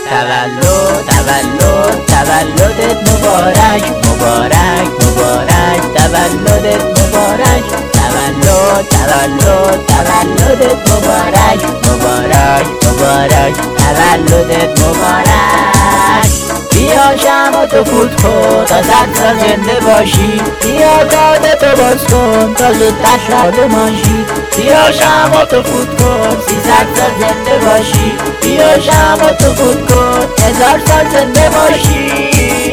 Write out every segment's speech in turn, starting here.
تولد تولد تولدت مبارک مبارک مبارک تولدت مبارک تولد تولد تولدت مبارک مبارک مبارک تولدت مبارک بیا شمع تو فوت کن تا 100 سال زنده باشی بیا کارت تو باز کن تا زودتر شادمان شی بیا شمع تو فوت کن 300 سال زنده باشی بیا شمع تو فوت کن 1000 سال زنده باشی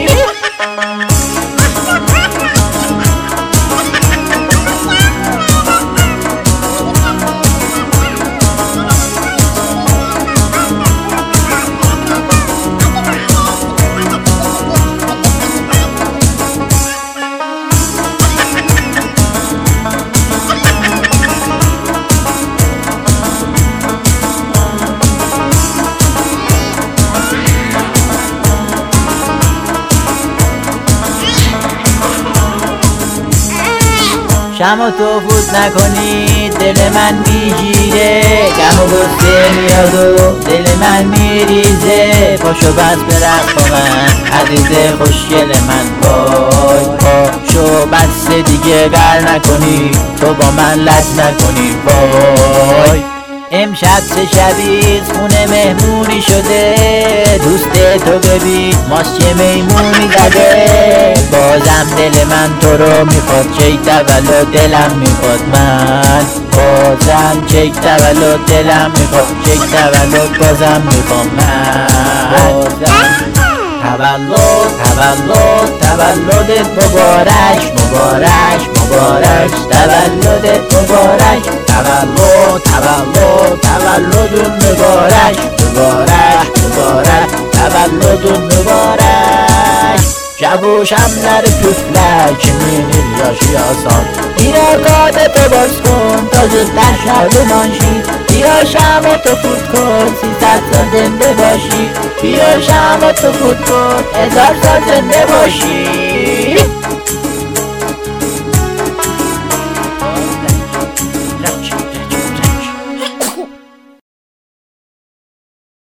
شمع تو فوت نکنی دل من میگیره غم و غصه میاد و دل من میریزه پاشو بس برقص با من عزیز خوشگل من پاشو بس دیگه گر نکنی تو با من لج نکنی وای امشب چه شبیست خونه مهمونی شده دوست تو ببین ماست چه میمونی زده بازم دل من تو رو میخواد چه تولد دلم میخواد من بازم چه تولد دلم میخواد چه تولد بازم میخوام من تولد تولد تولدت مبارک مبارک مبارک تولدت مبارک تولد تولد تولد مبارک مبارک مبارک تولد مبارک شب و شم نره تو فلک میمیل یاشی آسان بیا کارت تو باز کن تا زودتر شادمان شی بیا شمع تو فوت کن 300 سال زنده باشی بیا شمع تو فوت کن 1000 سال زنده باشی